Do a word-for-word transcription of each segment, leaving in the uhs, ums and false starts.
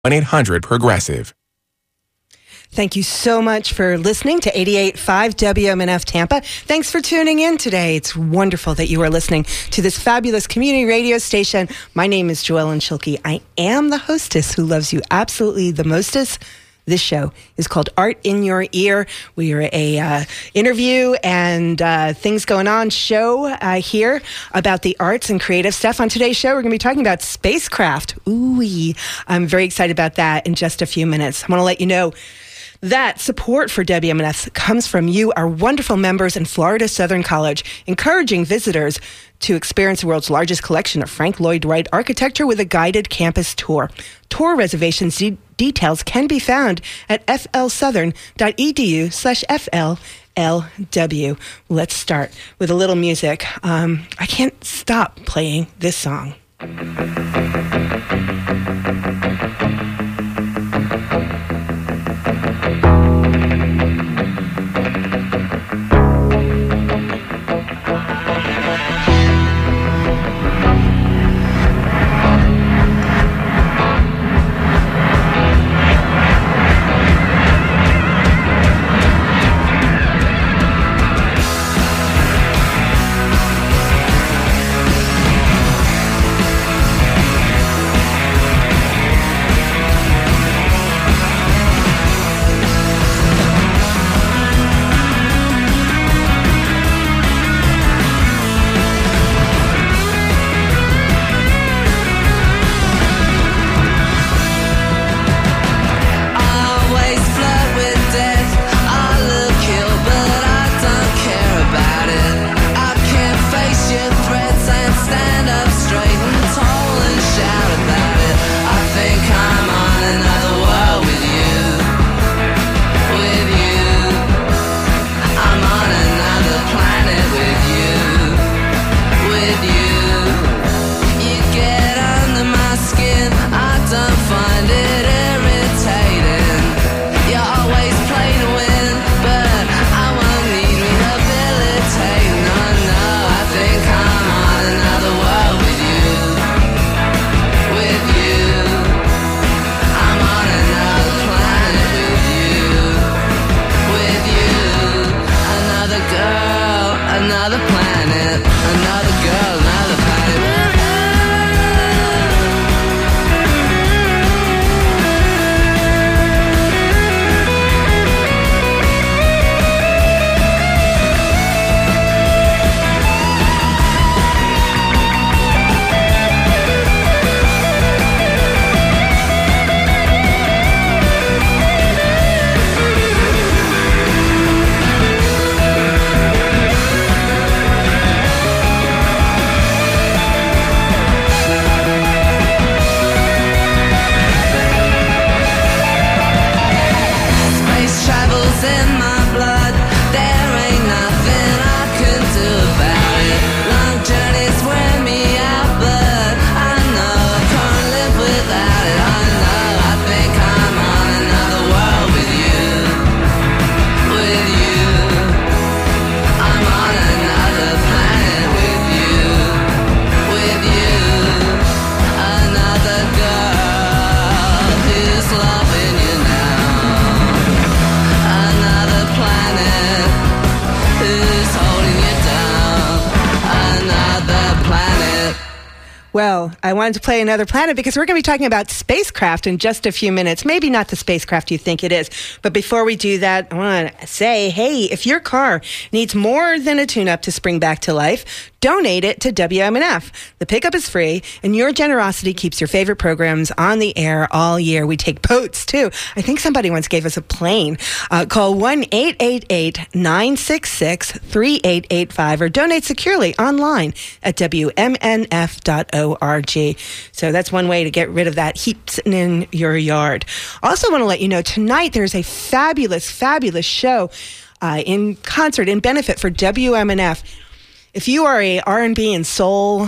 one eight hundred progressive. Thank you so much for listening to eighty-eight point five W M N F Tampa. Thanks for tuning in today. It's wonderful that you are listening to this fabulous community radio station. My name is Joellen Schilke. I am the hostess who loves you absolutely the mostest. This show is called Art in Your Ear. We are a uh, interview and uh, things going on show uh, here about the arts and creative stuff. On today's show, we're going to be talking about spacecraft. Ooh, I'm very excited about that in just a few minutes. I want to let you know that support for W M N F comes from you, our wonderful members in Florida Southern College, encouraging visitors to experience the world's largest collection of Frank Lloyd Wright architecture with a guided campus tour. Tour reservations de- details can be found at flsouthern.edu slash FLLW. Let's start with a little music. Um, I can't stop playing this song. Well, I wanted to play Another Planet because we're going to be talking about spacecraft in just a few minutes. Maybe not the spacecraft you think it is. But before we do that, I want to say, hey, if your car needs more than a tune-up to spring back to life, donate it to W M N F. The pickup is free, and your generosity keeps your favorite programs on the air all year. We take boats, too. I think somebody once gave us a plane. Uh, call one eight eight eight, nine six six, three eight eight five or donate securely online at W M N F dot org. So that's one way to get rid of that heap sitting in your yard. Also want to let you know, tonight there's a fabulous, fabulous show uh, in concert, in benefit for W M N F. If you are a R and B and soul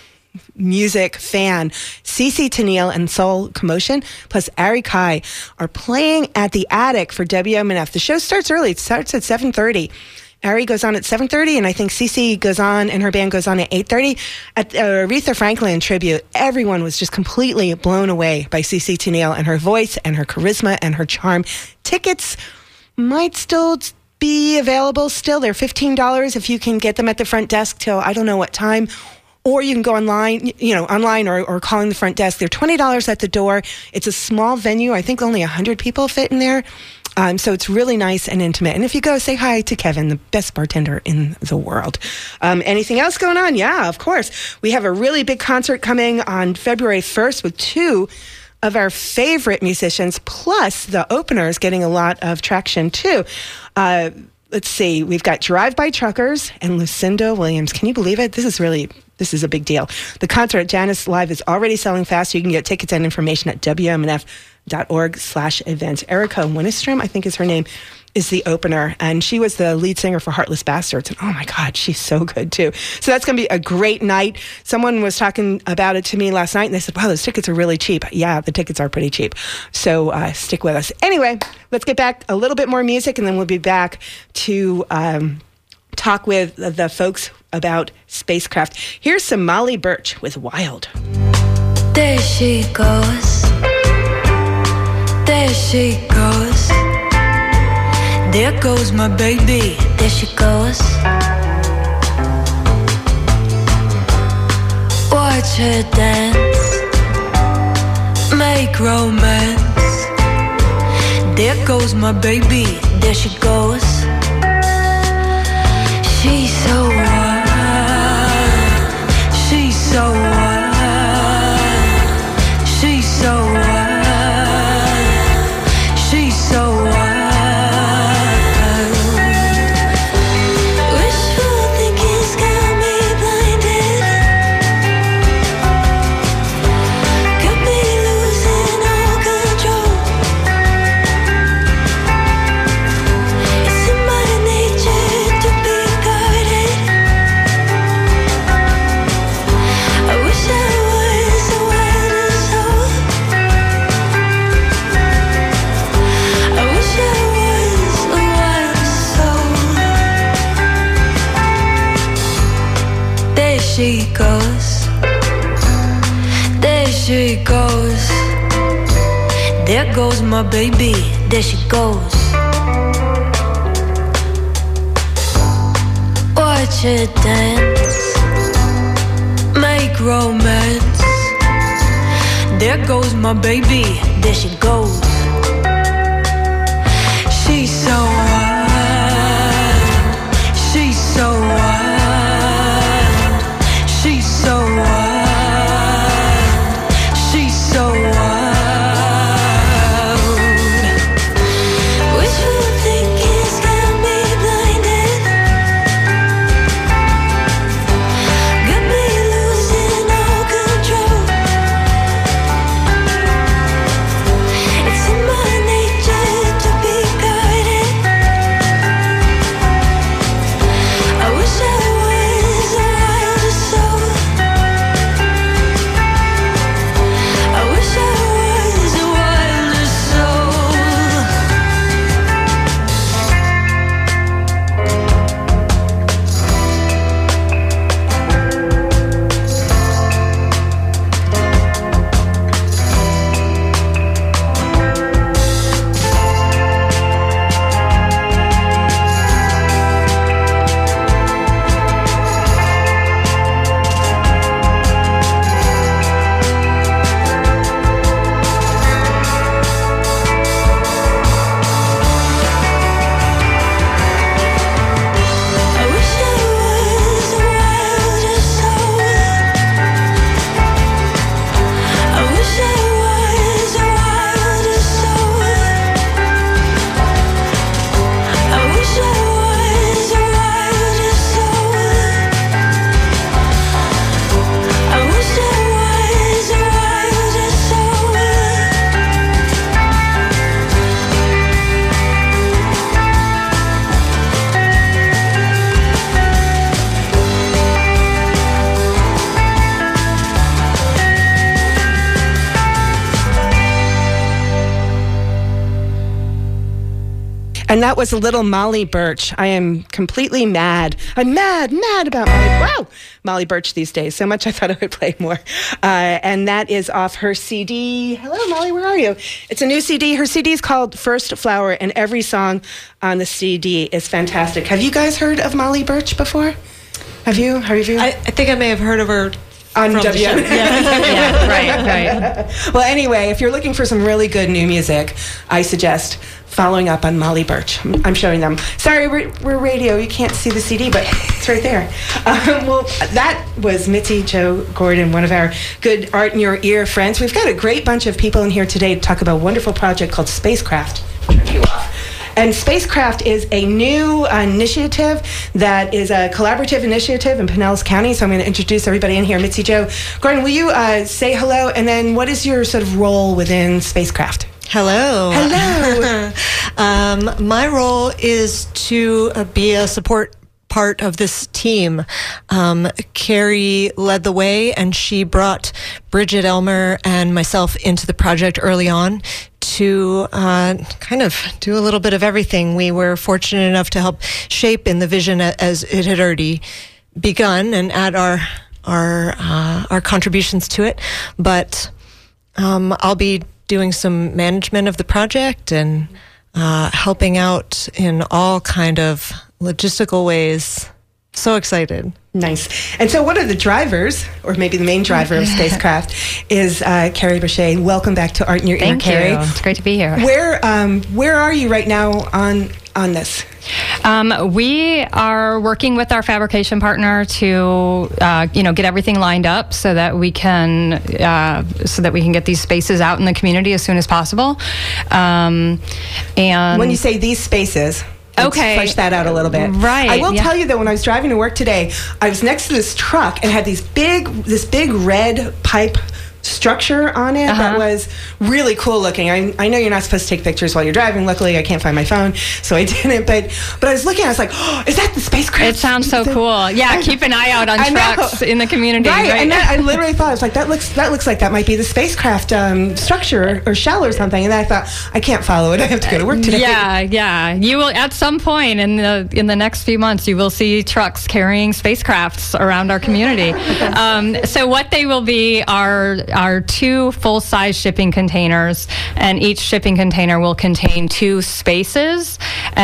music fan, CeCe Tennille and Soul Commotion plus Ari Kai are playing at the Attic for W M N F. The show starts early. It starts at seven thirty. Ari goes on at seven thirty, and I think Cece goes on, and her band goes on at eight thirty. At the Aretha Franklin tribute, everyone was just completely blown away by Cece Tennille and her voice and her charisma and her charm. Tickets might still be available still. They're fifteen dollars if you can get them at the front desk till I don't know what time. Or you can go online, you know, online or, or calling the front desk. They're twenty dollars at the door. It's a small venue. I think only one hundred people fit in there. Um, so it's really nice and intimate. And if you go, say hi to Kevin, the best bartender in the world. Um, anything else going on? Yeah, of course. We have a really big concert coming on February first with two of our favorite musicians, plus the openers getting a lot of traction too. Uh, let's see. We've got Drive By Truckers and Lucinda Williams. Can you believe it? This is really... This is a big deal. The concert at Janice Live is already selling fast. So you can get tickets and information at W M N F dot org slash events. Erica Winistrom, I think is her name, is the opener. And she was the lead singer for Heartless Bastards. And oh my God, she's so good too. So that's going to be a great night. Someone was talking about it to me last night and they said, wow, those tickets are really cheap. Yeah, the tickets are pretty cheap. So uh, stick with us. Anyway, let's get back a little bit more music and then we'll be back to... Um, talk with the folks about spacecraft. Here's some Molly Birch with Wild. There she goes. There she goes. There goes my baby. There she goes. Watch her dance. Make romance. There goes my baby. There she goes. She's so wild, she's so wild, she's so wild, she's so wild. Wishful thinking's got me blinded, got me losing all control. It's in my nature to be guarded. I wish I was a wilder soul. I wish I was a wilder soul. There she goes. There she goes. There goes my baby. There she goes. Watch her dance. Make romance. There goes my baby. There she goes. She's so wild. She's so wild. She's so wild. She's so wild. Wishful thinking's got me blinded, got me losing all control. And that was a little Molly Birch. I am completely mad. I'm mad, mad about Molly. Wow, Molly Birch these days. So much I thought I would play more. Uh, and that is off her C D. Hello, Molly, where are you? It's a new C D. Her C D is called First Flower, and every song on the C D is fantastic. Have you guys heard of Molly Birch before? Have you? Have you? I, I think I may have heard of her. On W M. Yeah. yeah, right, right. Well, anyway, if you're looking for some really good new music, I suggest following up on Molly Birch. I'm showing them. Sorry, we're, we're radio. You can't see the C D, but it's right there. Um, well, that was Mitzi Jo Gordon, one of our good Art in Your Ear friends. We've got a great bunch of people in here today to talk about a wonderful project called Spacecraft. Turn you off. And Spacecraft is a new uh, initiative that is a collaborative initiative in Pinellas County. So I'm going to introduce everybody in here. Mitzi Jo Gordon, will you uh, say hello? And then what is your sort of role within Spacecraft? Hello. Hello. um, my role is to uh, be a support part of this team. Um, Carrie led the way, and she brought Bridget Elmer and myself into the project early on to uh, kind of do a little bit of everything. We were fortunate enough to help shape in the vision as it had already begun and add our our uh, our contributions to it. But um, I'll be doing some management of the project and uh, helping out in all kind of logistical ways. So excited. Nice. And so one of the drivers, or maybe the main driver of Spacecraft, is uh, Carrie Brachet. Welcome back to Art in Your Ear, Thank Carrie. you. It's great to be here. Where um, where are you right now on on this? Um, we are working with our fabrication partner to, uh, you know, get everything lined up so that we can, uh, so that we can get these spaces out in the community as soon as possible. Um, and when you say these spaces. Let's okay. flesh that out a little bit. Right. I will yeah. tell you that when I was driving to work today, I was next to this truck and had these big, this big red pipe structure on it uh-huh. that was really cool looking. I, I know you're not supposed to take pictures while you're driving. Luckily, I can't find my phone, so I didn't. But but I was looking, I was like, oh, is that the spacecraft? It sounds so cool. Yeah, I, keep an eye out on I trucks know. in the community. Right, right? and that, I literally thought, I was like, that looks that looks like that might be the spacecraft um, structure or, or shell or something. And then I thought, I can't follow it. I have to go to work today. Yeah, yeah. You will, at some point in the in the next few months, you will see trucks carrying spacecrafts around our community. um, so what they will be are, are two full-size shipping containers, and each shipping container will contain two spaces,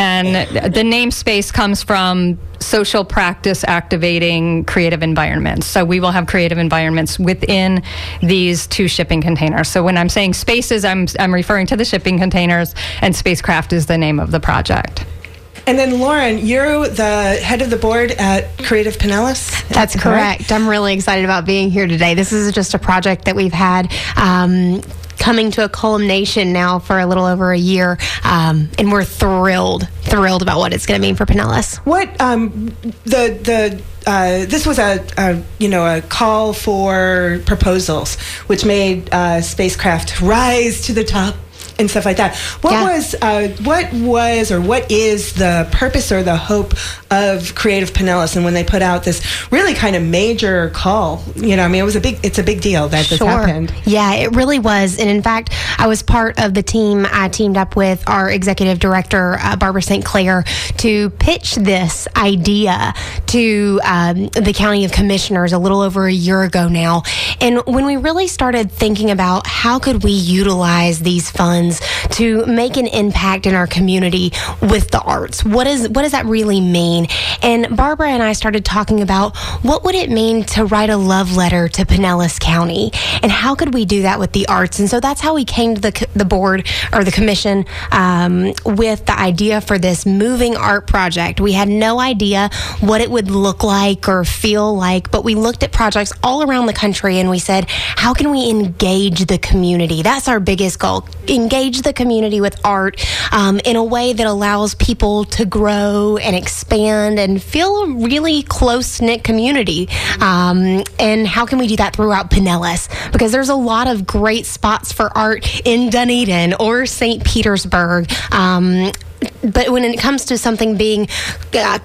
and the name space comes from social practice activating creative environments. So we will have creative environments within these two shipping containers. So when I'm saying spaces, I'm I'm referring to the shipping containers, and Spacecraft is the name of the project. And then, Lauren, you're the head of the board at Creative Pinellas? That's correct. I'm really excited about being here today. This is just a project that we've had um, coming to a culmination now for a little over a year, um, and we're thrilled, thrilled about what it's going to mean for Pinellas. What um, the the uh, this was a, a you know a call for proposals, which made uh, Spacecraft rise to the top and stuff like that. What Yeah. was uh, what was or what is the purpose or the hope of Creative Pinellas? And when they put out this really kind of major call, you know, I mean, it was a big, it's a big deal that this Sure. happened. Yeah, it really was. And in fact, I was part of the team. I teamed up with our executive director, uh, Barbara Saint Clair, to pitch this idea to um, the County of Commissioners a little over a year ago now. And when we really started thinking about how could we utilize these funds to make an impact in our community with the arts, what is what does that really mean? And Barbara and I started talking about what would it mean to write a love letter to Pinellas County, and how could we do that with the arts? And so that's how we came to the the board or the commission um, with the idea for this moving art project. We had no idea what it would look like or feel like, but we looked at projects all around the country and we said, how can we engage the community? That's our biggest goal. Engage the community with art um, in a way that allows people to grow and expand and feel a really close-knit community. Um, and how can we do that throughout Pinellas? Because there's a lot of great spots for art in Dunedin or Saint Petersburg. Um, but when it comes to something being uh,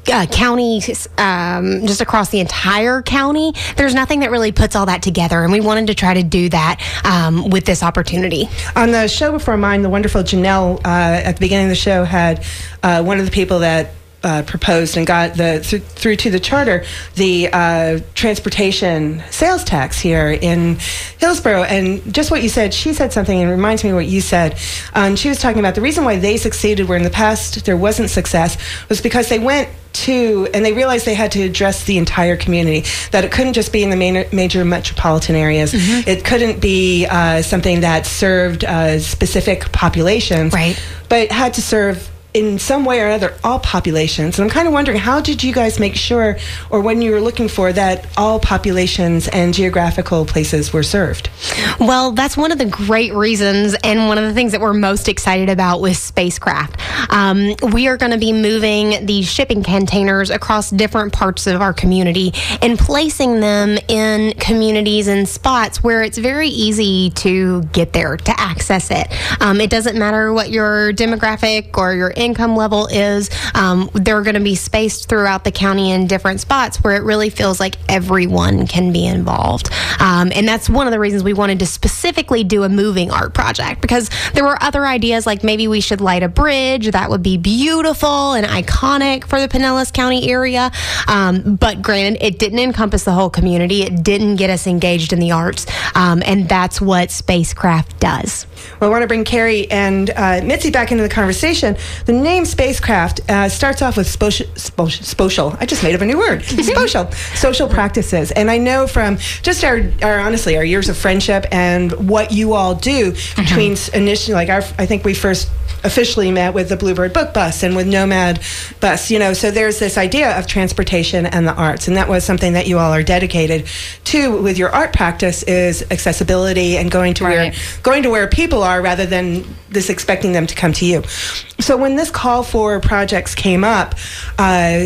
uh, county, um, just across the entire county, there's nothing that really puts all that together. And we wanted to try to do that um, with this opportunity. On the show before mine, the wonderful Janelle, uh, at the beginning of the show, had uh, one of the people that Uh, proposed and got the th- through to the charter the uh, transportation sales tax here in Hillsborough. And just what you said, she said something, and it reminds me of what you said. Um, she was talking about the reason why they succeeded where in the past there wasn't success was because they went to, and they realized they had to address the entire community, that it couldn't just be in the main, major metropolitan areas. Mm-hmm. It couldn't be uh, something that served uh, specific populations, right, but had to serve in some way or other all populations. And I'm kind of wondering, how did you guys make sure, or when you were looking for, that all populations and geographical places were served? Well, that's one of the great reasons, and one of the things that we're most excited about with Spacecraft. Um, we are going to be moving these shipping containers across different parts of our community and placing them in communities and spots where it's very easy to get there, to access it. Um, it doesn't matter what your demographic or your income level is. Um, they're going to be spaced throughout the county in different spots where it really feels like everyone can be involved. Um, and that's one of the reasons we wanted to specifically do a moving art project, because there were other ideas like maybe we should light a bridge. That would be beautiful and iconic for the Pinellas County area. Um, but granted, it didn't encompass the whole community. It didn't get us engaged in the arts. Um, and that's what Spacecraft does. Well, I want to bring Carrie and uh, Mitzi back into the conversation. The name Spacecraft uh, starts off with social, social, I just made up a new word, social, social practices. And I know from just our, our, honestly, our years of friendship and what you all do mm-hmm. between initially, like our, I think we first officially met with the Bluebird Book Bus and with Nomad Bus, you know, so there's this idea of transportation and the arts, and that was something that you all are dedicated to with your art practice, is accessibility and going to right. where going to where people are rather than this expecting them to come to you. So when this call for projects came up, uh,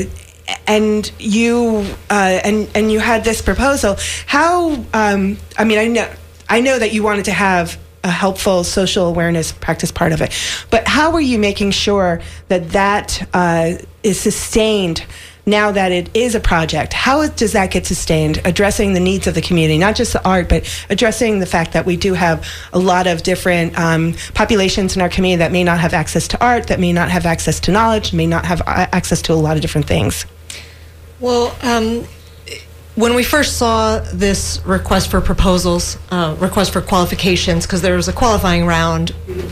and you uh, and and you had this proposal, how um, I mean, I know I know that you wanted to have a helpful social awareness practice part of it, but how are you making sure that that uh, is sustained now that it is a project? How does that get sustained, addressing the needs of the community, not just the art, but addressing the fact that we do have a lot of different um, populations in our community that may not have access to art, that may not have access to knowledge, may not have uh, access to a lot of different things? Well, um, when we first saw this request for proposals, uh, request for qualifications, because there was a qualifying round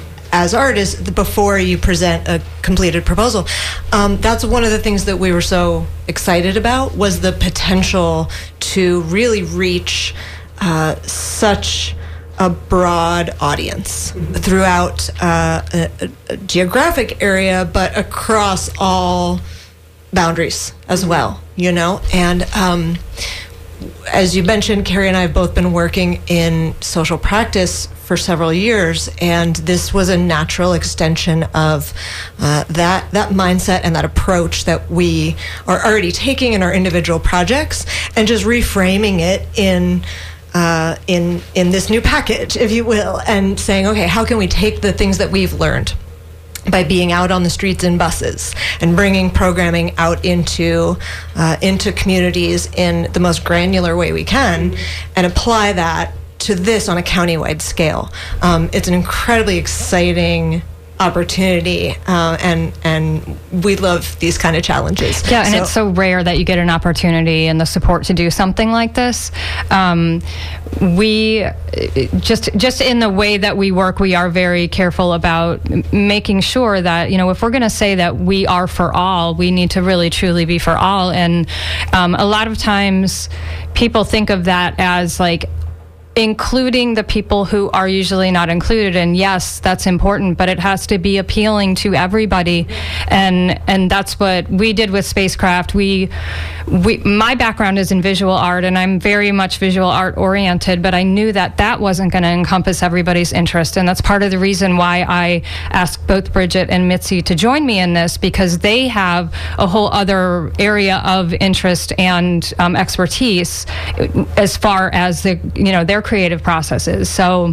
as artists before you present a completed proposal, um, that's one of the things that we were so excited about, was the potential to really reach uh, such a broad audience throughout uh, a, a geographic area, but across all boundaries as well, you know? And um, as you mentioned, Carrie and I have both been working in social practice for several years, and this was a natural extension of uh, that that mindset and that approach that we are already taking in our individual projects, and just reframing it in uh, in in this new package, if you will, and saying, okay, how can we take the things that we've learned by being out on the streets in buses and bringing programming out into uh, into communities in the most granular way we can, and apply that to this on a countywide scale. Um, it's an incredibly exciting opportunity, uh, and and we love these kind of challenges. Yeah, and so, it's so rare that you get an opportunity and the support to do something like this. Um, we just just in the way that we work, we are very careful about making sure that, you know, if we're going to say that we are for all, we need to really truly be for all. And um, a lot of times people think of that as like including the people who are usually not included, and yes, that's important, but it has to be appealing to everybody, and and that's what we did with Spacecraft. We, we my background is in visual art, and I'm very much visual art oriented, but I knew that that wasn't going to encompass everybody's interest, and that's part of the reason why I asked both Bridget and Mitzi to join me in this, because they have a whole other area of interest and um, expertise as far as the, you know, their creative processes. So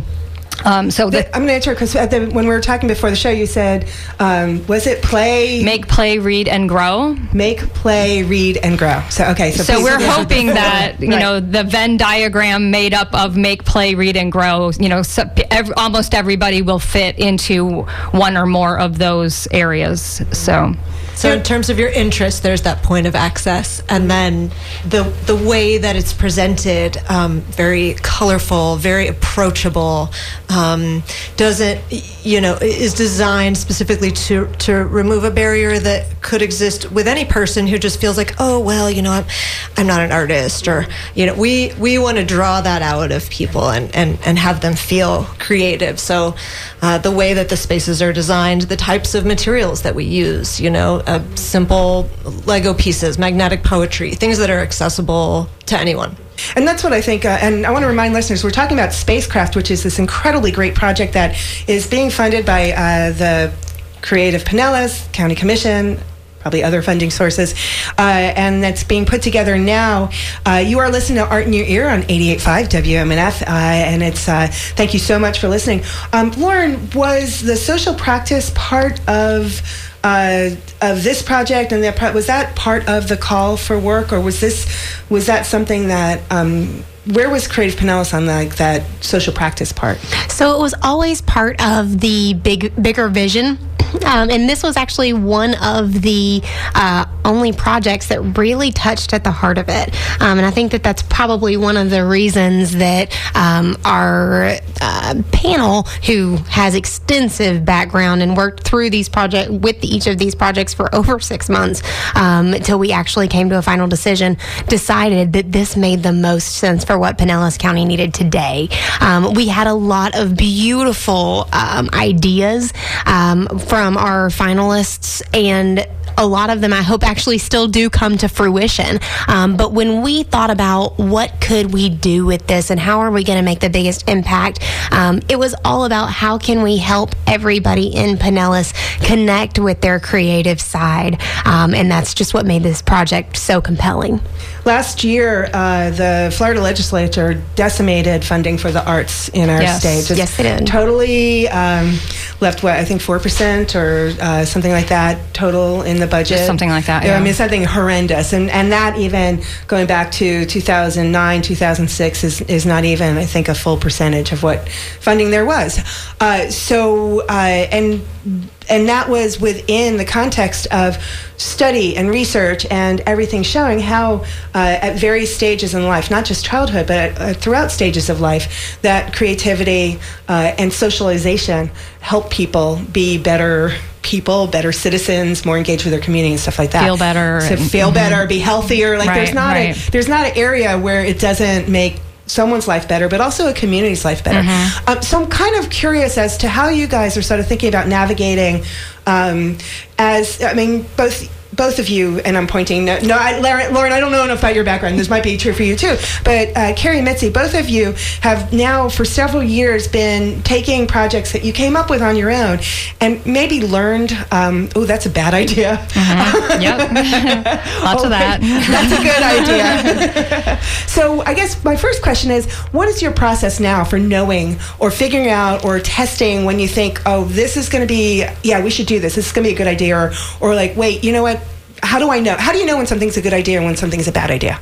Um, so the, I'm going to answer because when we were talking before the show, you said, um, was it play? Make, play, read, and grow. Make, play, read, and grow. So, okay. So, so we're hoping that, you right. know, the Venn diagram made up of make, play, read, and grow, you know, so every, almost everybody will fit into one or more of those areas. So... So in terms of your interest, there's that point of access, and then the the way that it's presented, um, very colorful, very approachable, um, doesn't, you know, is designed specifically to to remove a barrier that could exist with any person who just feels like, oh, well, you know, I'm, I'm not an artist, or, you know, we, we want to draw that out of people and, and, and have them feel creative. So uh, the way that the spaces are designed, the types of materials that we use, you know, uh, simple Lego pieces, magnetic poetry, things that are accessible to anyone. And that's what I think, uh, and I want to remind listeners, we're talking about Spacecraft, which is this incredibly great project that is being funded by uh, the Creative Pinellas County Commission, probably other funding sources, uh, and that's being put together now. Uh, you are listening to Art in Your Ear on eighty-eight point five W M N F, uh, and it's, uh, thank you so much for listening. Um, Lauren, was the social practice part of Uh, of this project, and that pro- was that part of the call for work, or was this was that something that um, where was Creative Pinellas on like that social practice part? So it was always part of the big bigger vision. Um, and this was actually one of the uh, only projects that really touched at the heart of it. Um, and I think that that's probably one of the reasons that um, our uh, panel, who has extensive background and worked through these projects with each of these projects for over six months um, until we actually came to a final decision, decided that this made the most sense for what Pinellas County needed today. Um, we had a lot of beautiful um, ideas um, from From our finalists, and a lot of them I hope actually still do come to fruition. Um, but when we thought about what could we do with this and how are we going to make the biggest impact, um, it was all about how can we help everybody in Pinellas connect with their creative side. Um, and that's just what made this project so compelling. Last year, uh, the Florida legislature decimated funding for the arts in our yes. state. Just yes, they did. Totally um, left, what, I think four percent or uh, something like that total in the budget. Just something like that, yeah. I mean, something horrendous. And and that even going back to two thousand nine, two thousand six is, is not even, I think, a full percentage of what funding there was. Uh, so, uh, and and that was within the context of study and research and everything showing how uh, at various stages in life, not just childhood, but uh, throughout stages of life, that creativity uh, and socialization help people be better people, better citizens, more engaged with their community and stuff like that. Feel better. So and, feel mm-hmm. better, be healthier. Like right, there's not right. a there's not an area where it doesn't make someone's life better, but also a community's life better. Mm-hmm. Um, so I'm kind of curious as to how you guys are sort of thinking about navigating um, as, I mean, both both of you, and I'm pointing, no, no I, Lauren, I don't know enough about your background. This might be true for you too. But uh, Carrie and Mitzi, both of you have now for several years been taking projects that you came up with on your own and maybe learned, um, oh, that's a bad idea. Mm-hmm. Yep. Lots oh, of that. That's a good idea. So I guess my first question is, what is your process now for knowing or figuring out or testing when you think, oh, this is going to be, yeah, we should do this. This is going to be a good idea. Or, or like, wait, you know what? How do I know? How do you know when something's a good idea and when something's a bad idea?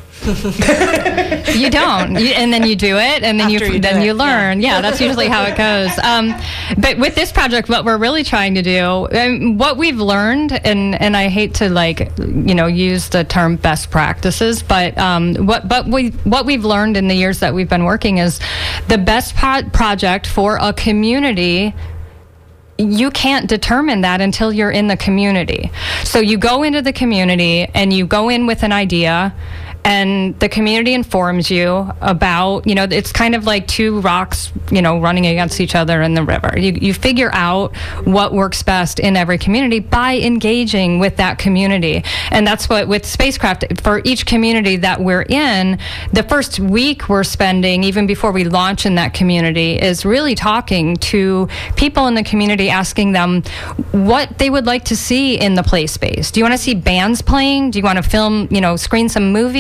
You don't, you, and then you do it, and then you, you then it, you learn. Yeah. Yeah, that's usually how it goes. Um, but with this project, what we're really trying to do, and what we've learned, and and I hate to like you know use the term best practices, but um, what but we what we've learned in the years that we've been working is the best pro- project for a community. You can't determine that until you're in the community. So you go into the community and you go in with an idea, and the community informs you about, you know, it's kind of like two rocks, you know, running against each other in the river. You, you figure out what works best in every community by engaging with that community. And that's what with Spacecraft, for each community that we're in, the first week we're spending, even before we launch in that community, is really talking to people in the community, asking them what they would like to see in the play space. Do you want to see bands playing? Do you want to film, you know, screen some movies?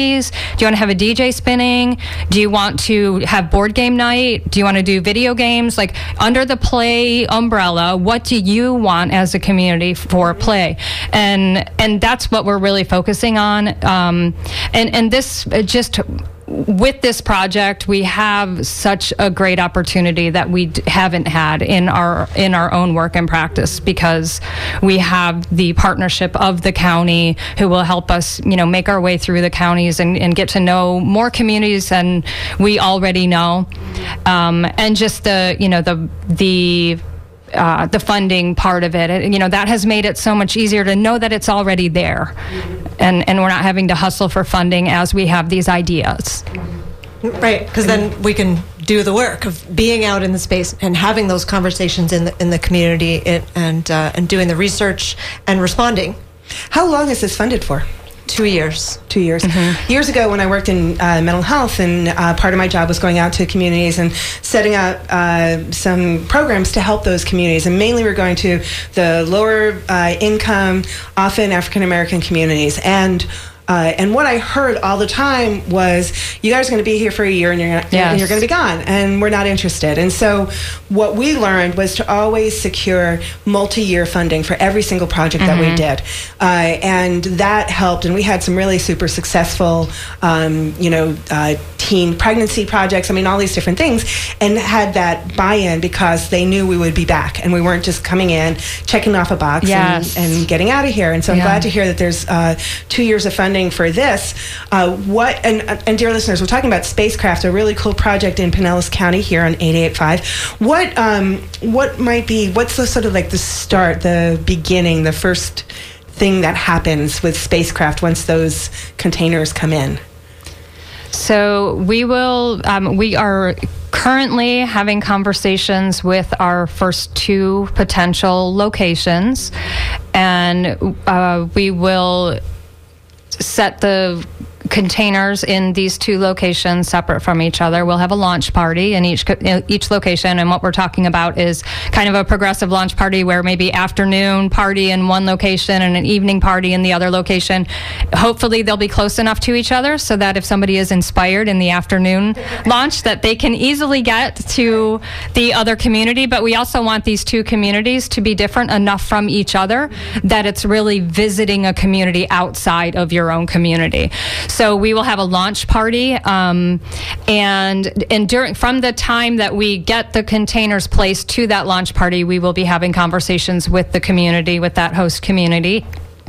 activities? Do you want to have a D J spinning? Do you want to have board game night? Do you want to do video games? Like, under the play umbrella, what do you want as a community for play? And and that's what we're really focusing on. Um, and, and this just... With this project, we have such a great opportunity that we d- haven't had in our in our own work and practice, because we have the partnership of the county, who will help us, you know, make our way through the counties and, and get to know more communities than we already know, um, and just the you know the the. Uh, the funding part of it, it, you know, that has made it so much easier to know that it's already there, and and we're not having to hustle for funding as we have these ideas. Right, because then we can do the work of being out in the space and having those conversations in the in the community, it, and uh, and doing the research and responding. How long is this funded for? Two years. Two years. Mm-hmm. Years ago, when I worked in uh, mental health, and uh, part of my job was going out to communities and setting up uh, some programs to help those communities. And mainly we're going to the lower uh, income, often African American communities. And Uh, and what I heard all the time was, you guys are going to be here for a year and you're gonna, yes. and you're going to be gone, and we're not interested. And so what we learned was to always secure multi-year funding for every single project mm-hmm. that we did. Uh, and that helped, and we had some really super successful, um, you know, uh, teen pregnancy projects, I mean, all these different things, and had that buy-in because they knew we would be back, and we weren't just coming in, checking off a box yes. and, and getting out of here. And so I'm yeah. glad to hear that there's uh, two years of funding for this. Uh, what and, and dear listeners, we're talking about Spacecraft, a really cool project in Pinellas County here on eighty-eight point five. What um, what might be, what's the sort of like the start, the beginning, the first thing that happens with Spacecraft once those containers come in? So we will, um, we are currently having conversations with our first two potential locations, and uh, we will set the containers in these two locations separate from each other. We'll have a launch party in each each location, and what we're talking about is kind of a progressive launch party where maybe afternoon party in one location and an evening party in the other location. Hopefully they'll be close enough to each other so that if somebody is inspired in the afternoon launch, that they can easily get to the other community. But we also want these two communities to be different enough from each other that it's really visiting a community outside of your own community. So we will have a launch party, um, and and during from the time that we get the containers placed to that launch party, we will be having conversations with the community, with that host community.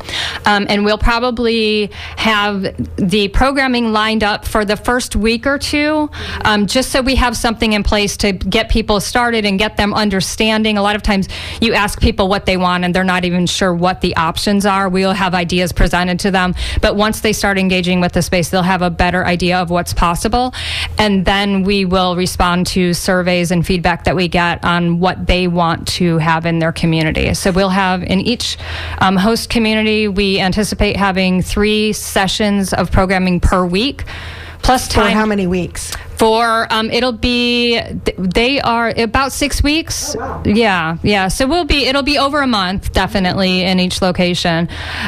Um, and we'll probably have the programming lined up for the first week or two, um, just so we have something in place to get people started and get them understanding. A lot of times you ask people what they want and they're not even sure what the options are. We'll have ideas presented to them, but once they start engaging with the space, they'll have a better idea of what's possible. And then we will respond to surveys and feedback that we get on what they want to have in their community. So we'll have in each um, host community, we anticipate having three sessions of programming per week, plus time. For how many weeks? For um, it'll be they are about six weeks. Oh, wow. Yeah, yeah. So we'll be it'll be over a month definitely in each location,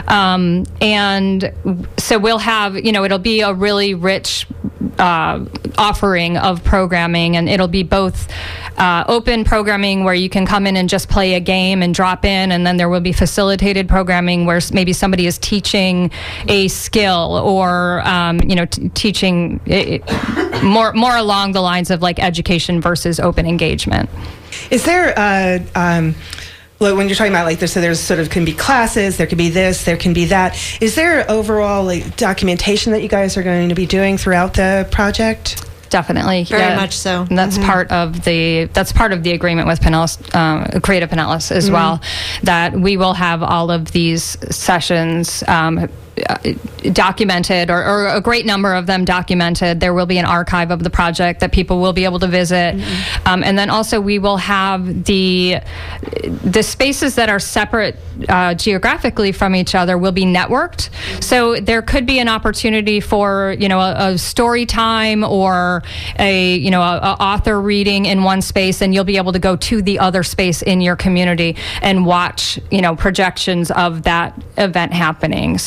um, and so we'll have you know it'll be a really rich uh, offering of programming, and it'll be both uh, open programming where you can come in and just play a game and drop in, and then there will be facilitated programming where maybe somebody is teaching a skill or um, you know t- teaching it, more. more along the lines of like education versus open engagement. Is there, uh, um, when you're talking about like this, so there's sort of can be classes, there could be this, there can be that. Is there overall like documentation that you guys are going to be doing throughout the project? Definitely, very yeah. much so. And that's mm-hmm. part of the that's part of the agreement with Pinellas, um, Creative Pinellas as mm-hmm. well. That we will have all of these sessions um, documented, or, or a great number of them documented. There will be an archive of the project that people will be able to visit, mm-hmm. um, and then also we will have the the spaces that are separate uh, geographically from each other will be networked. So there could be an opportunity for you know a, a story time or a you know a, a author reading in one space, and you'll be able to go to the other space in your community and watch you know projections of that event happening. So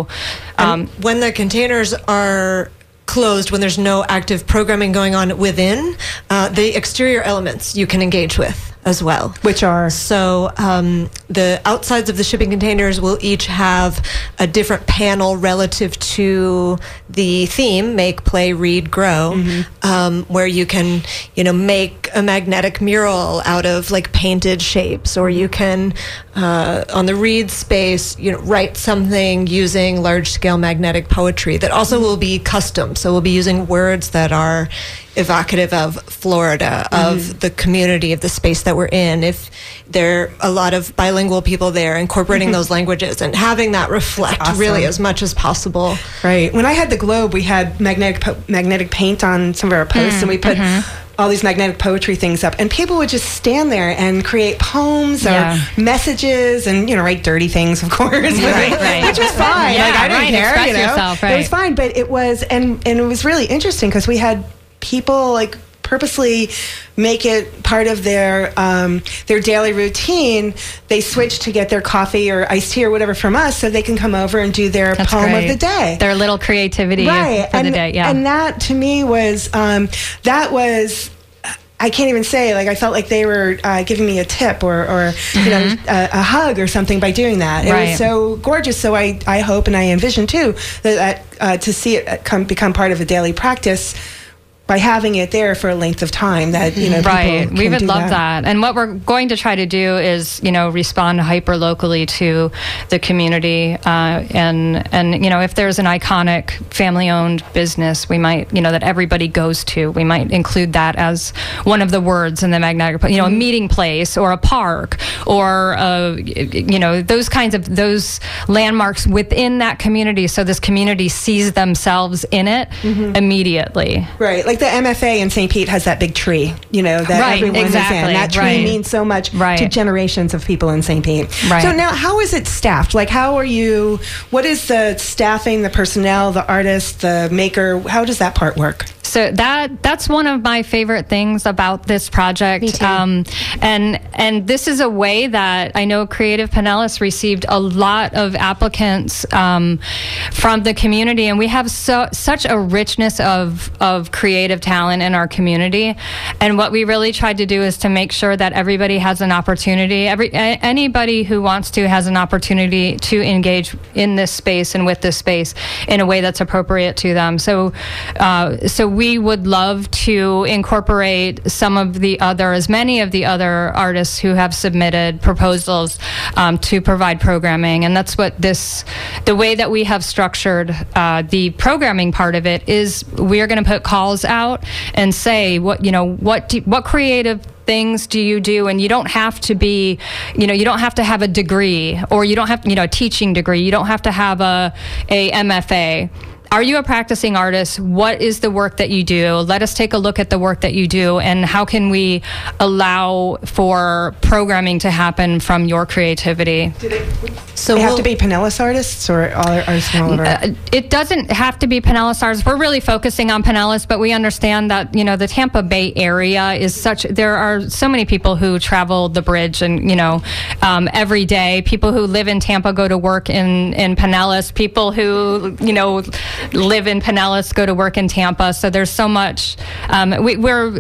um, And when the containers are closed, when there's no active programming going on within, uh, the exterior elements you can engage with as well. Which are? So um, the outsides of the shipping containers will each have a different panel relative to the theme, make, play, read, grow, mm-hmm. um, where you can, you know, make a magnetic mural out of like painted shapes, or you can, uh, on the read space, you know, write something using large-scale magnetic poetry that also will be custom. So we'll be using words that are evocative of Florida, of mm-hmm. the community, of the space that we're in. If there are a lot of bilingual people there, incorporating mm-hmm. those languages and having that reflect awesome. really as much as possible. Right. When I had the Globe, we had magnetic po- magnetic paint on some of our posts, mm, and we put mm-hmm. all these magnetic poetry things up, and people would just stand there and create poems yeah. or messages, and you know, write dirty things, of course, right, right. which was fine. Yeah, like I didn't right. care, Express you know, yourself, right. it was fine. But it was, and and it was really interesting because we had people like purposely make it part of their um, their daily routine. They switch to get their coffee or iced tea or whatever from us, so they can come over and do their That's poem great. of the day. Their little creativity right. for and, the day. Yeah, and that to me was um, that was. I can't even say, like, I felt like they were uh, giving me a tip or, or mm-hmm. you know, a, a hug or something by doing that. It right. was so gorgeous. So I, I hope and I envision, too, that, that uh, to see it come, become part of a daily practice by having it there for a length of time, that, you know, right. people we would do love that. that. And what we're going to try to do is, you know, respond hyper locally to the community. Uh, and, and, you know, if there's an iconic family owned business, we might, you know, that everybody goes to, we might include that as one of the words in the magnetic, you know, a meeting place or a park or, a, you know, those kinds of, those landmarks within that community. So this community sees themselves in it mm-hmm. immediately. Right. Like the M F A in Saint Pete has that big tree, you know, that right, everyone exactly, is in. That tree right. means so much right. to generations of people in Saint Pete. Right. So now, how is it staffed? Like, how are you, what is the staffing, the personnel, the artist, the maker? How does that part work? So that that's one of my favorite things about this project. Me too. Um, and and this is a way that I know Creative Pinellas received a lot of applicants um, from the community, and we have so such a richness of of creative talent in our community. And what we really tried to do is to make sure that everybody has an opportunity. Every a, anybody who wants to has an opportunity to engage in this space and with this space in a way that's appropriate to them. So uh, so. We would love to incorporate some of the other, as many of the other artists who have submitted proposals um, to provide programming. And that's what this, the way that we have structured uh, the programming part of it is we are going to put calls out and say, what, you know, what, do, what creative things do you do? And you don't have to be, you know, you don't have to have a degree, or you don't have, you know, a teaching degree. You don't have to have a, a M F A. Are you a practicing artist? What is the work that you do? Let us take a look at the work that you do, and how can we allow for programming to happen from your creativity? Do they, so they have we'll, to be Pinellas artists, or all artists from all over? Uh, it doesn't have to be Pinellas artists. We're really focusing on Pinellas, but we understand that, you know, the Tampa Bay area is such, there are so many people who travel the bridge and, you know, um, every day. People who live in Tampa go to work in, in Pinellas. People who, you know, live in Pinellas, go to work in Tampa. So there's so much. Um, we, we're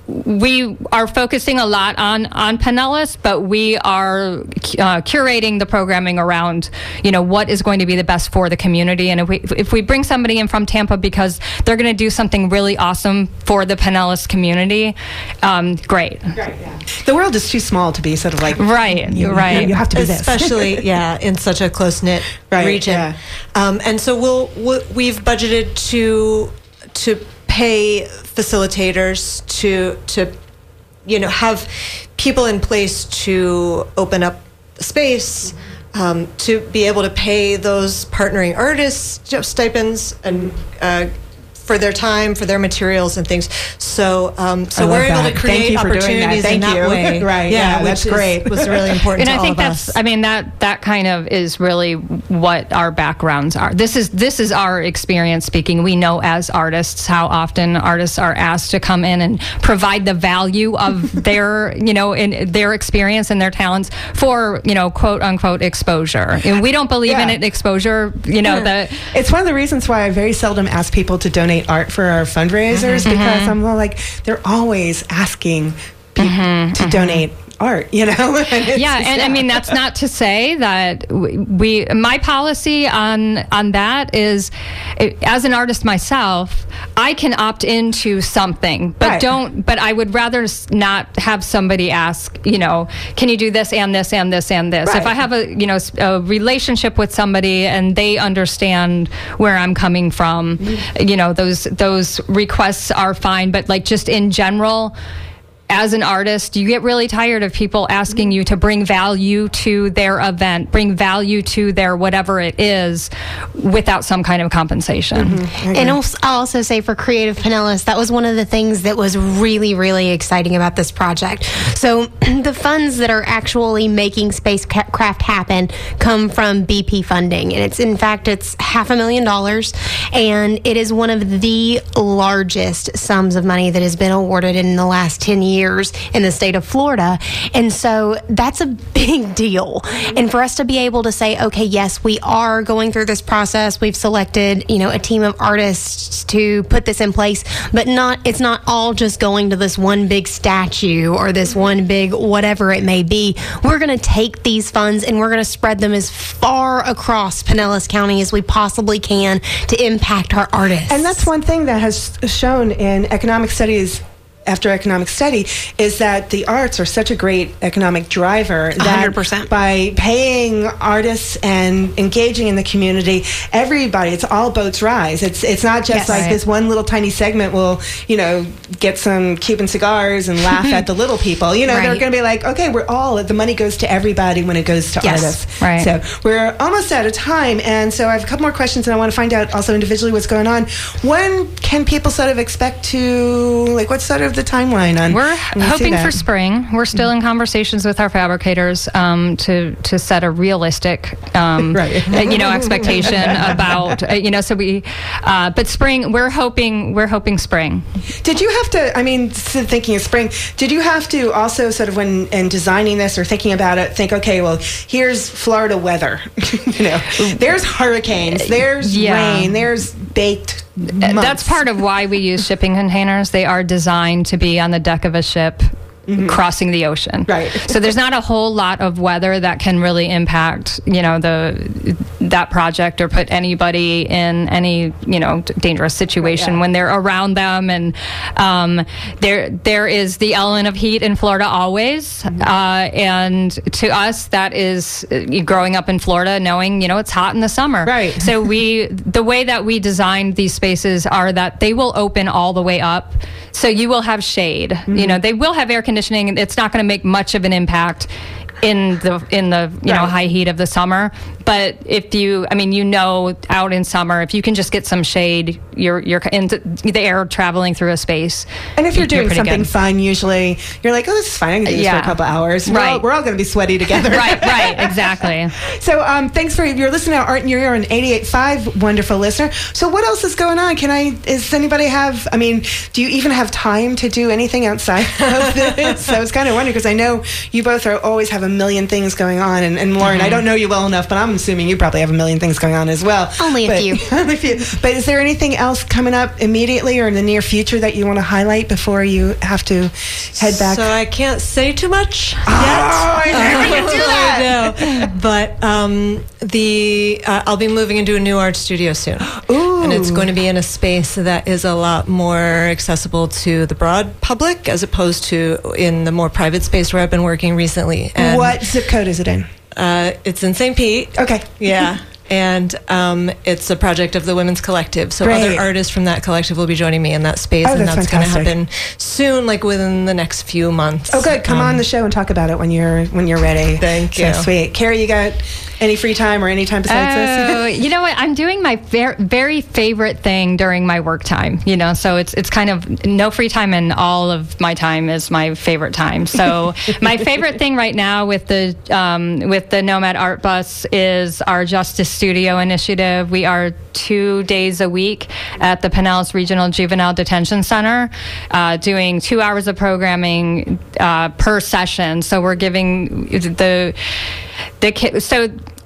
we are focusing a lot on on Pinellas, but we are uh, curating the programming around, you know, what is going to be the best for the community. And if we if we bring somebody in from Tampa because they're going to do something really awesome for the Pinellas community, um, great. Right, yeah. The world is too small to be sort of like right, you, right. You have to do this, especially yeah, in such a close knit right, region. Yeah. Um, and so we'll, we'll we've budgeted to to. pay facilitators to to you know have people in place to open up the space, um, to be able to pay those partnering artists stipends and uh, for their time, for their materials and things. So, um, so I love we're able that. to create Thank you for doing that. opportunities Thank in that you. way. Right, yeah, that's which is- great. was really important And to I all think of that's, us. I mean, that that kind of is really what our backgrounds are. This is this is our experience speaking. We know as artists how often artists are asked to come in and provide the value of their, you know, in their experience and their talents for, you know, quote unquote exposure. And we don't believe in Yeah. it exposure, you know, the It's one of the reasons why I very seldom ask people to donate art for our fundraisers because I'm like, they're always asking people to donate art, you know? And it's yeah, just- and I mean that's not to say that we, we my policy on on that is, it, as an artist myself, I can opt into something, but Right. don't. But I would rather s- not have somebody ask, you know, can you do this and this and this and this? If Right. I have a you know s- a relationship with somebody and they understand where I'm coming from, you know, those those requests are fine. But like just in general, as an artist, you get really tired of people asking you to bring value to their event, bring value to their whatever it is, without some kind of compensation. And also, I'll also say for Creative Pinellas, that was one of the things that was really, really exciting about this project. So the funds that are actually making Spacecraft happen come from B P funding. And it's, in fact, it's half a million dollars. And it is one of the largest sums of money that has been awarded in the last ten years in the state of Florida. And so that's a big deal. And for us to be able to say, okay, yes, we are going through this process. We've selected, you know, a team of artists to put this in place, but not, it's not all just going to this one big statue or this one big whatever it may be. We're going to take these funds and we're going to spread them as far across Pinellas County as we possibly can to impact our artists. And that's one thing that has shown in economic studies after economic study is that the arts are such a great economic driver that one hundred percent. by paying artists and engaging in the community, everybody, it's all boats rise. It's it's not just Yes. like Right. this one little tiny segment will, you know, get some Cuban cigars and laugh at the little people. You know, they're Right. going to be like, okay, we're all, the money goes to everybody when it goes to Yes. artists. Right. So we're almost out of time, and so I have a couple more questions, and I want to find out also individually what's going on. When can people sort of expect to, like, what's sort of the timeline on? We're when you see hoping that? for spring. We're still in conversations with our fabricators um, to to set a realistic, um, Right. uh, you know, expectation about, uh, you know, so we, uh, but spring. We're hoping. We're hoping spring. Did you have to, I mean, s- thinking of spring, did you have to also sort of when in designing this or thinking about it, think, okay, well, here's Florida weather. you know, there's hurricanes, there's Yeah. rain, there's baked Uh, months. That's part of why we use shipping containers. They are designed to be on the deck of a ship crossing the ocean. Right. So there's not a whole lot of weather that can really impact, you know, the that project or put anybody in any, you know, d- dangerous situation yeah. when they're around them. And um, there there is the element of heat in Florida always. Uh, and to us, that is uh, growing up in Florida, knowing, you know, it's hot in the summer. Right. So we, the way that we designed these spaces are that they will open all the way up. So you will have shade. You know, they will have air conditioning. It's not going to make much of an impact in the in the you know Right. high heat of the summer. But if you, I mean, you know, out in summer, if you can just get some shade, you're you're in the, the air traveling through a space. And if you're doing pretty something good. fun, usually you're like, oh, this is fine. I can do this for Yeah. a couple hours. We're all, Right. we're all going to be sweaty together. Right, right, exactly. So um, thanks for you're listening to Art in Your Ear on eighty-eight point five, wonderful listener. So what else is going on? Can I? Does anybody have? I mean, do you even have time to do anything outside of this? I was kind of wondering because I know you both are always have a million things going on, and, and Lauren, I don't know you well enough, but I'm assuming you probably have a million things going on as well. Only a But- few. only a few. But is there anything else coming up immediately or in the near future that you want to highlight before you have to head back? So I can't say too much Oh, I never can do that. I know. But um, the uh, I'll be moving into a new art studio soon. Ooh. And it's going to be in a space that is a lot more accessible to the broad public as opposed to in the more private space where I've been working recently. And, What zip code is it in? Uh, it's in Saint Pete. Okay. Yeah. And um, it's a project of the Women's Collective. So Great. other artists from that collective will be joining me in that space. Oh, and that's that's going to fantastic. happen soon, like within the next few months. Oh, good. Come Um, on the show and talk about it when you're when you're ready. Thank So you. sweet. Carrie, you got any free time or any time besides Oh, this? you know what? I'm doing my ver- very favorite thing during my work time. You know, so it's it's kind of no free time, and all of my time is my favorite time. So my favorite thing right now with the um, with the Nomad Art Bus is our Justice Studio initiative. We are two days a week at the Pinellas Regional Juvenile Detention Center, uh, doing two hours of programming uh, per session. So we're giving the the ki- so.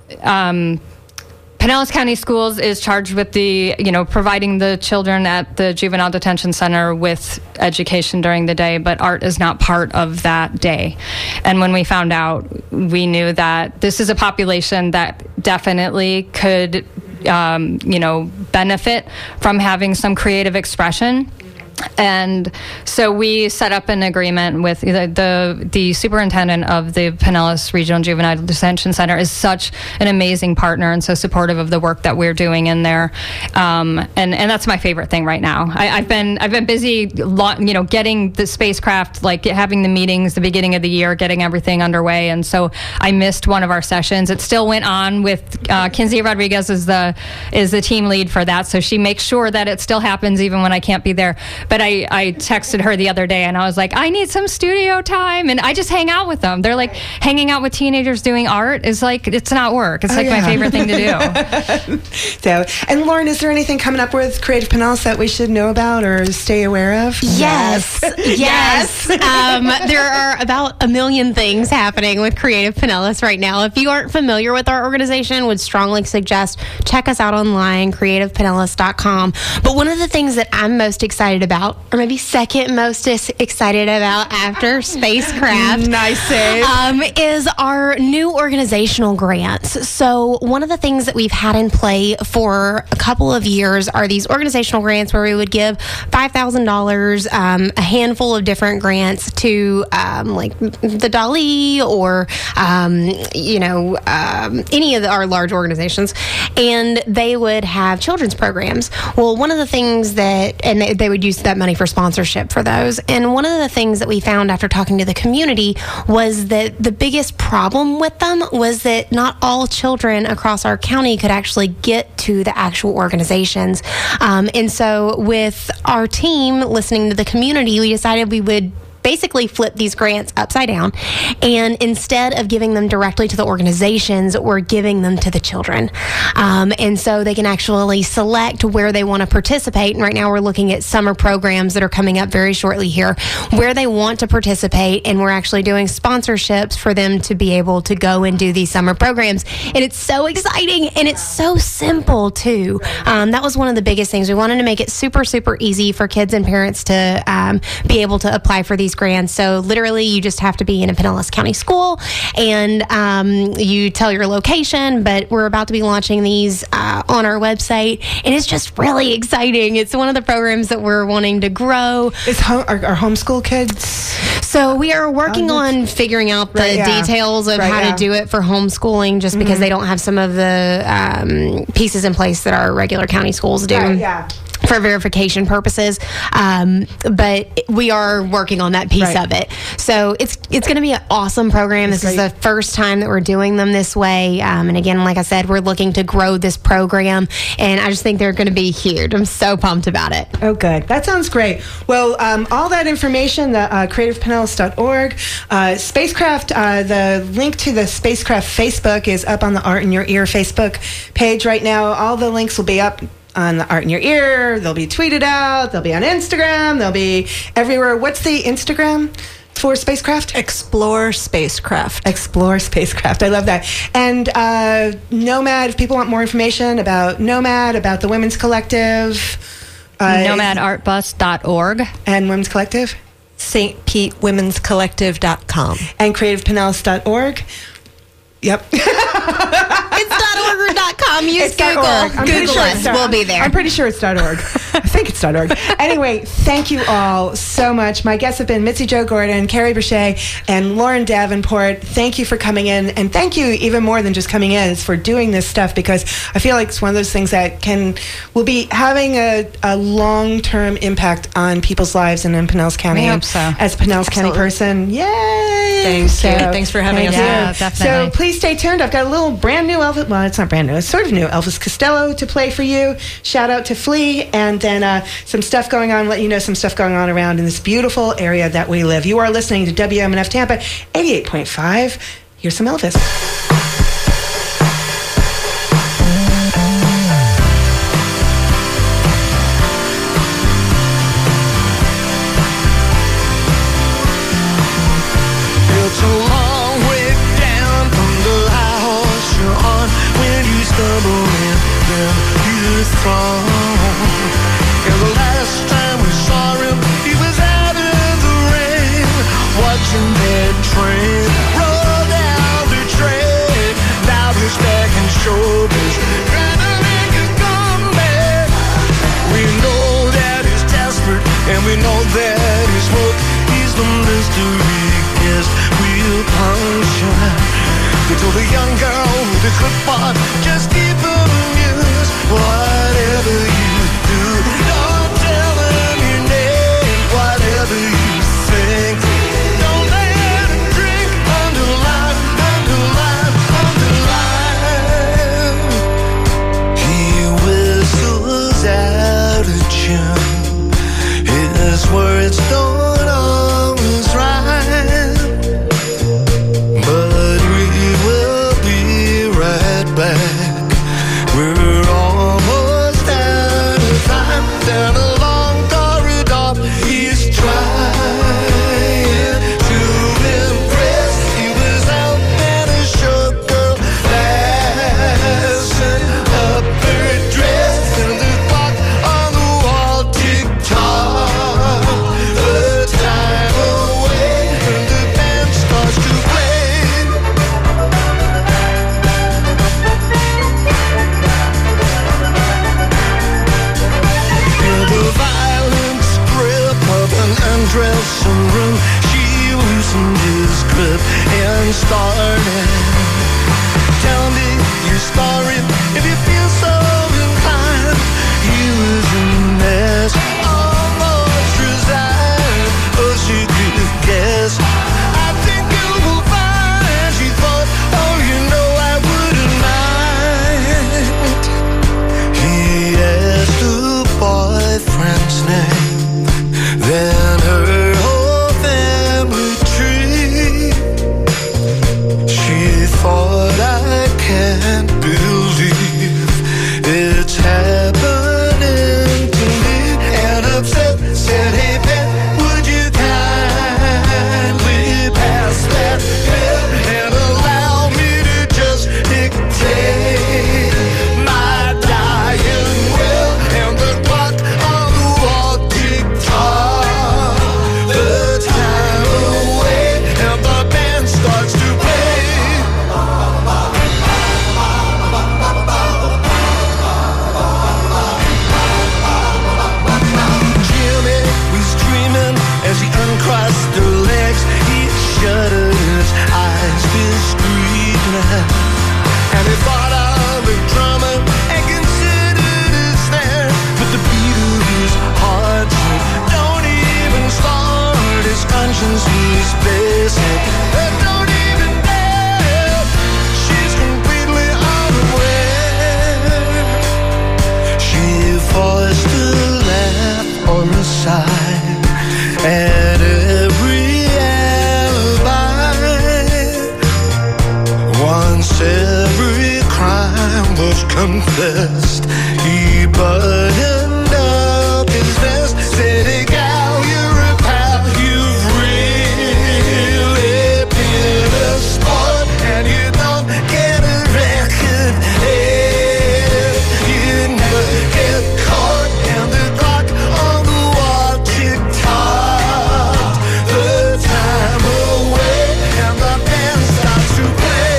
Um, Pinellas County Schools is charged with the, you know, providing the children at the Juvenile Detention Center with education during the day, but art is not part of that day. And when we found out, we knew that this is a population that definitely could, um, you know, benefit from having some creative expression. And so we set up an agreement with the, the the superintendent of the Pinellas Regional Juvenile Detention Center is such an amazing partner and so supportive of the work that we're doing in there. Um, and and that's my favorite thing right now. I, I've been I've been busy, lo- you know, getting the spacecraft, like having the meetings the beginning of the year, getting everything underway. And so I missed one of our sessions. It still went on with uh, Kinsey Rodriguez is the is the team lead for that. So she makes sure that it still happens even when I can't be there. But I, I texted her the other day and I was like, I need some studio time. And I just hang out with them. They're like, hanging out with teenagers doing art is like, it's not work. It's Oh, like yeah. my favorite thing to do. So, and Lauren, is there anything coming up with Creative Pinellas that we should know about or stay aware of? Yes, yes. um, there are about a million things happening with Creative Pinellas right now. If you aren't familiar with our organization, would strongly suggest check us out online, creative pinellas dot com. But one of the things that I'm most excited about, or maybe second most is excited about after Spacecraft, Nice save. um, is our new organizational grants. So one of the things that we've had in play for a couple of years are these organizational grants where we would give five thousand dollars, um, a handful of different grants to um, like the Dali or, um, you know, um, any of the, our large organizations, and they would have children's programs. Well, one of the things that, and they, they would use that money for sponsorship for those. And one of the things that we found after talking to the community was that the biggest problem with them was that not all children across our county could actually get to the actual organizations. Um, and so with our team listening to the community, we decided we would basically flip these grants upside down, and instead of giving them directly to the organizations, we're giving them to the children. Um, and so they can actually select where they want to participate. And right now we're looking at summer programs that are coming up very shortly here, where they want to participate, and we're actually doing sponsorships for them to be able to go and do these summer programs. And it's so exciting, and it's so simple too. Um, that was one of the biggest things. We wanted to make it super, super easy for kids and parents to um, be able to apply for these grants. So literally you just have to be in a Pinellas County school, and um, you tell your location, but we're about to be launching these uh, on our website, and it's just really exciting. It's one of the programs that we're wanting to grow. Is home, are, are homeschool kids? So we are working Um, on figuring out the right, yeah. details of Right, how yeah. to do it for homeschooling, just because they don't have some of the um, pieces in place that our regular county schools do. Right, yeah. For verification purposes, um, but we are working on that piece Right. of it. So it's it's going to be an awesome program. That's this is great. the first time that we're doing them this way. Um, and again, like I said, we're looking to grow this program, and I just think they're going to be huge. I'm so pumped about it. Oh, good. That sounds great. Well, um, all that information, the uh, creative pinellas dot org, uh, Spacecraft, uh, the link to the Spacecraft Facebook is up on the Art in Your Ear Facebook page right now. All the links will be up on the Art in Your Ear. They'll be tweeted out. They'll be on Instagram. They'll be everywhere. What's the Instagram for Spacecraft? Explore Spacecraft. Explore Spacecraft. I love that. And uh, Nomad, if people want more information about Nomad, about the Women's Collective. Uh, nomad art bus dot org. And Women's Collective. Saint Pete Women's Collective dot com. And creative pinellas dot org. Yep. It's .org or .com. Use It's dot Google. org. I'm pretty Google sure us. it's dot- We'll be there. I'm pretty sure it's .org. I think it's .org. Anyway, thank you all so much. My guests have been Mitzi Jo Gordon, Carrie Brachet, and Lauren Davenport. Thank you for coming in, and thank you even more than just coming in. It's for doing this stuff, because I feel like it's one of those things that can will be having a, a long-term impact on people's lives and in Pinellas County. I hope and so. As a Pinellas County person, yay! Thanks, so, Thanks for having thank us. you. Yeah, definitely. So please stay tuned. I've got a little brand new Elvis. Well, it's not brand new. It's sort of new Elvis Costello to play for you. Shout out to Flea, and then uh, some stuff going on. Let you know some stuff going on around in this beautiful area that we live. You are listening to W M N F Tampa eighty-eight point five. Here's some Elvis. It's a long way down from the house you're on when you stumble and then you fall. And the last time we saw him, he was out in the rain, watching that train roll down the track. Now he's back in showbiz, trying to make a comeback. We know that he's desperate, and we know that he's woke. He's the mystery guest we'll puncture. They told a young girl with a clip-on, just keep him amused. Whatever you do, don't tell him your name. Whatever you think, don't let him drink. Underline, underline, underline. He whistles out a tune. His words don't always rhyme, but we will be right back. We're almost out of time. Down a long corridor, he's trying to impress. He was out in a short girl, fastened up her dress, and the clock on the wall tick-tock. The time away, and the band starts to play. In the violent grip of an undressing room, she loosened his grip and started. Tell me your story if you feel so inclined. He was a mess, almost resigned. Oh, she could guess. I think you will find. She thought, oh, you know I wouldn't mind. He asked the boyfriend's name, then her whole family tree. She thought, I can't believe it's happening to me. And upset, said, hey, pet, would you kindly pass that pill and allow me to just dictate my dying will? And the clock on the wall tick-tock, the time away, and the band starts to play. Jimmy was dreaming as he uncrossed her legs. He shuttered his eyes discreetly, and he thought of the drummer and considered his stand. But the beat of his heart said, don't even start. His conscience was basic, and don't even dare. She's completely unaware. She forced a laugh or a sigh at every alibi. Once every crime was confessed, he buttoned up his vest, said, hey gal, you're a pal, you've really been a sport, and you don't get a record, hey, you never get caught. And the clock on the wall tick-tock, the time away, and the band starts to play.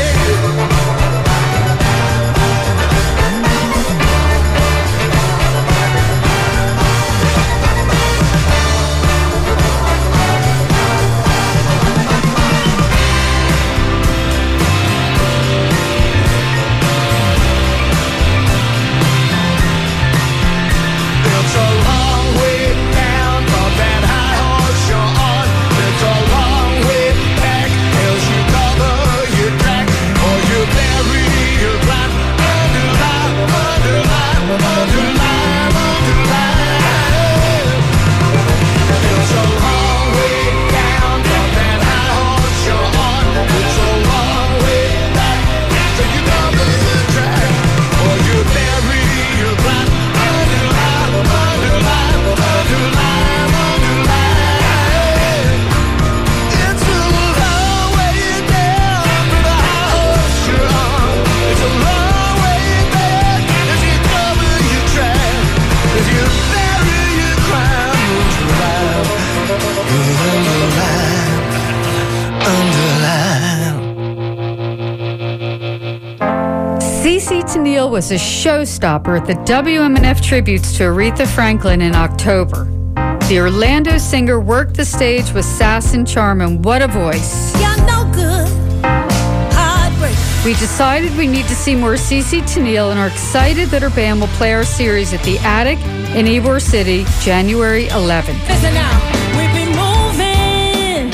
C C Tennille was a showstopper at the W M N F tributes to Aretha Franklin in October. The Orlando singer worked the stage with sass and charm, and what a voice. You're no good. Heartbreak. We decided we need to see more C C Tennille and are excited that her band will play our series at the Attic in Ybor City, January eleventh. Listen now. We've been moving.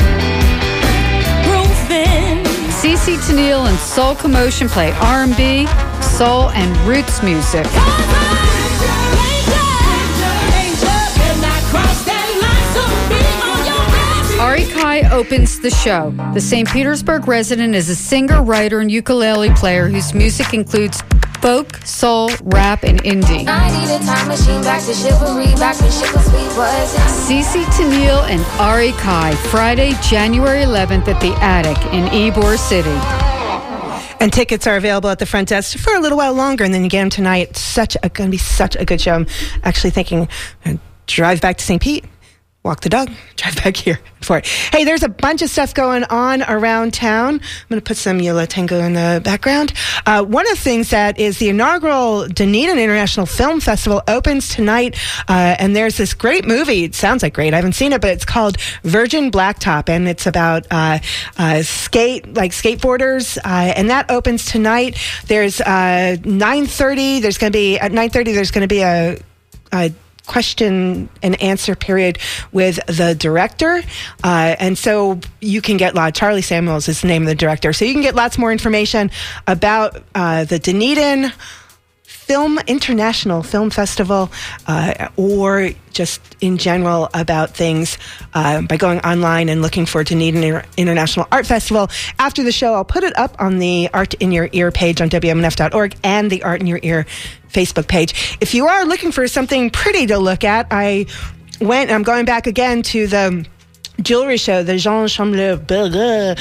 Grooving. C C Tennille and Soul Commotion play R and B, soul, and roots music. Ari Kai opens the show. The Saint Petersburg resident is a singer, writer, and ukulele player whose music includes folk, soul, rap, and indie. I need a time machine back to chivalry, back when shit was sweet, was C C Tennille and Ari Kai, Friday, January eleventh at the Attic in Ybor City. And tickets are available at the front desk for a little while longer, and then you get them tonight. Such a going to be such a good show. I'm actually thinking, uh, drive back to Saint Pete. Walk the dog, drive back here for it. Hey, there's a bunch of stuff going on around town. I'm going to put some Yola Tango in the background. Uh, one of the things that is the inaugural Dunedin International Film Festival opens tonight, uh, and there's this great movie. It sounds like great. I haven't seen it, but it's called Virgin Blacktop, and it's about uh, uh, skate, like skateboarders, uh, and that opens tonight. There's uh, nine thirty. There's going to be, at nine thirty, there's going to be a... a question and answer period with the director. Uh, and so you can get, uh, Charlie Samuels is the name of the director. So you can get lots more information about uh, the Dunedin Film International Film Festival, uh, or just in general about things uh, by going online and looking for Dunedin Inter- International Art Festival. After the show, I'll put it up on the Art in Your Ear page on W M N F dot org and the Art in Your Ear Facebook page. If you are looking for something pretty to look at, I went, I'm going back again to the jewelry show, the Jean Chamberlain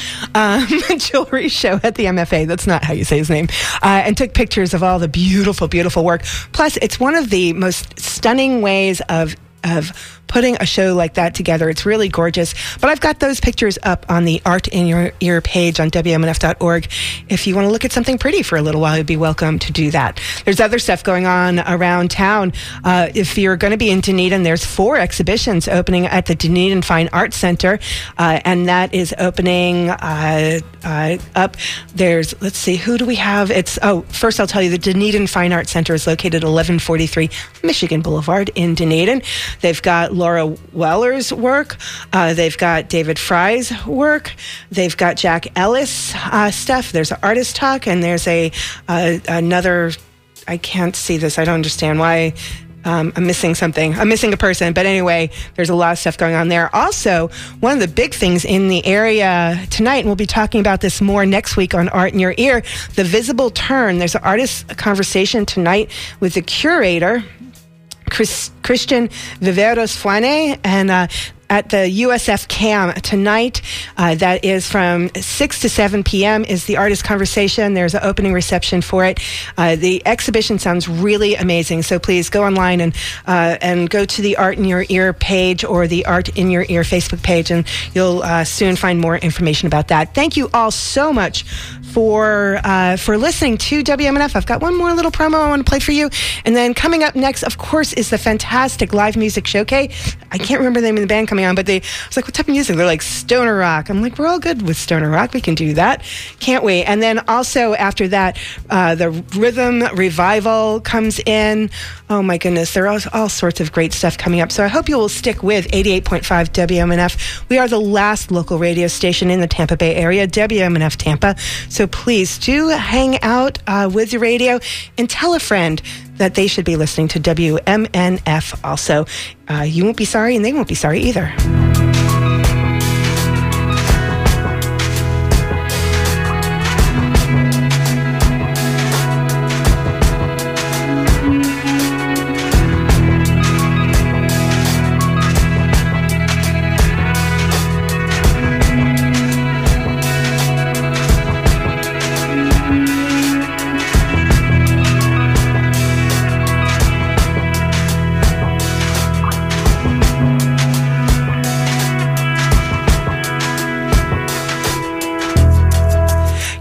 um, jewelry show at the M F A. That's not how you say his name. Uh, and took pictures of all the beautiful, beautiful work. Plus, it's one of the most stunning ways of of putting a show like that together. It's really gorgeous. But I've got those pictures up on the Art in Your Ear page on W M N F dot org. If you want to look at something pretty for a little while, you'd be welcome to do that. There's other stuff going on around town. Uh, if you're going to be in Dunedin, there's four exhibitions opening at the Dunedin Fine Arts Center, uh, and that is opening uh, uh, up. There's, let's see, who do we have? It's, oh, first I'll tell you, the Dunedin Fine Arts Center is located at eleven forty-three Michigan Boulevard in Dunedin. They've got Laura Weller's work. Uh, they've got David Fry's work. They've got Jack Ellis uh, stuff. There's an artist talk, and there's a uh, another. I can't see this. I don't understand why. Um, I'm missing something. I'm missing a person. But anyway, there's a lot of stuff going on there. Also, one of the big things in the area tonight, and we'll be talking about this more next week on Art in Your Ear, the Visible Turn. There's an artist conversation tonight with the curator, Chris, Christian Viveros Fuane, and uh, at the U S F C A M tonight. Uh, that is from six to seven p.m. is the artist conversation. There's an opening reception for it. Uh, the exhibition sounds really amazing, so please go online and uh, and go to the Art in Your Ear page or the Art in Your Ear Facebook page, and you'll uh, soon find more information about that. Thank you all so much for uh, for listening to W M N F. I've got one more little promo I want to play for you. And then coming up next, of course, is the fantastic live music showcase. I can't remember the name of the band coming on, but they, I was like, what type of music? They're like stoner rock. I'm like, we're all good with stoner rock. We can do that. Can't we? And then also after that, uh, the Rhythm Revival comes in. Oh my goodness, there are all, all sorts of great stuff coming up. So I hope you will stick with eighty-eight point five W M N F. We are the last local radio station in the Tampa Bay area, W M N F Tampa. So please do hang out uh, with your radio and tell a friend that they should be listening to W M N F also. Uh, you won't be sorry, and they won't be sorry either.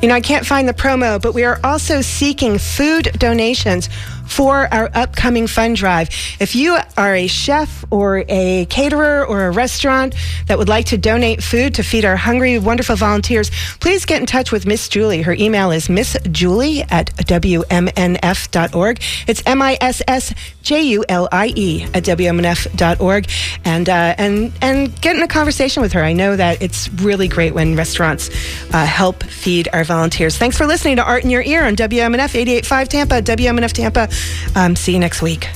You know, I can't find the promo, but we are also seeking food donations for our upcoming fund drive. If you are a chef or a caterer or a restaurant that would like to donate food to feed our hungry, wonderful volunteers, please get in touch with Miss Julie. Her email is missjulie at w m n f dot org. It's M I S S J U L I E at w m n f dot org. And, uh, and, and get in a conversation with her. I know that it's really great when restaurants uh, help feed our volunteers. Thanks for listening to Art in Your Ear on W M N F eighty-eight point five Tampa, W M N F Tampa. Um, see you next week.